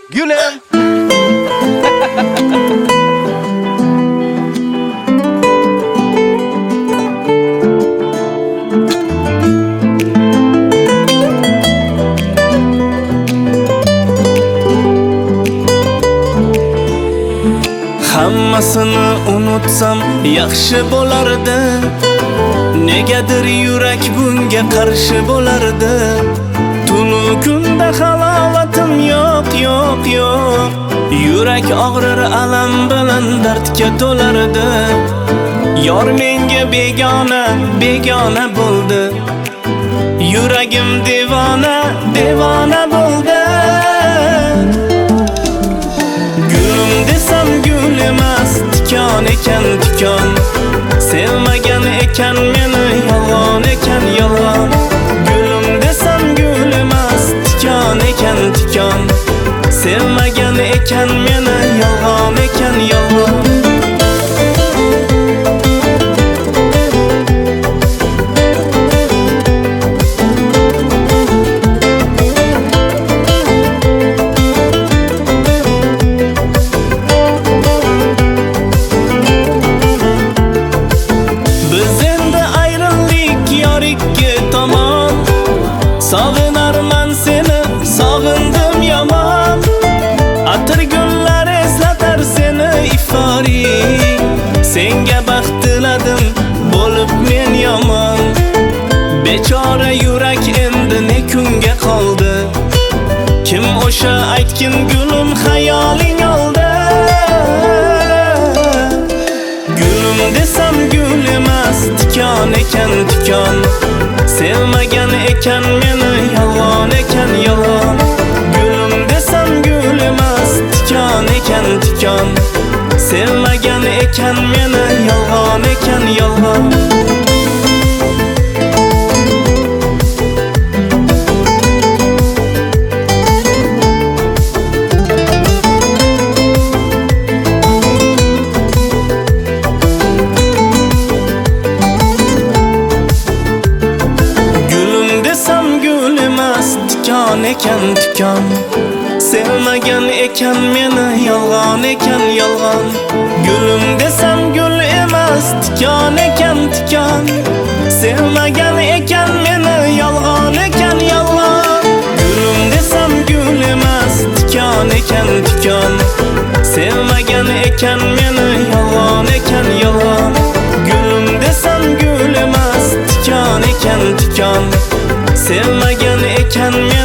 Gülüm. Hammasini unutsam yaxshi bo'lardi. Negadir yurak bunga qarshi bo'lardi. Tunu kunda halovatim yo'q. Yurak og'rir, alam bilan dardga to'lardi. Yor menga begona bo'ldi. Yuragim devona bo'ldi. Gulum desam gul emas, tikon ekan tikon. Sevmagan ekan meni, yolg'on ekan yolg'on. Gulum desam gul emas, tikon ekan tikon. Sevmagan ekan meni, yolg'on ekan yolg'on. Sog'inarman seni, sog'indim yomon. Atir gullar eslatar seni ifori. Senga baxt tiladim, bo'lib men yomon. Bechora yurak endi ne kunga qoldi. Kim o'sha aytgin gulim xayoling oldi. Gulim desam gul emas, tikon ekan tikon. Sevmagan ekan meni, yolg'on ekan yolg'on. Gulum desam gul emas, tikon ekan tikon. Sevmagan ekan meni, yolg'on ekan yolg'on. Tikon ekan tikon. Sevmagan ekan meni, yolg'on ekan yolg'on. Gulum desam gul emas, tikon ekan tikon. Sevmagan ekan meni, yolg'on ekan yolg'on. Gulum desam gul emas, tikon ekan tikon. Sevmagan ekan meni, yolg'on ekan yolg'on. Gulum desam gul emas, tikon ekan tikon. Sevmagan ekan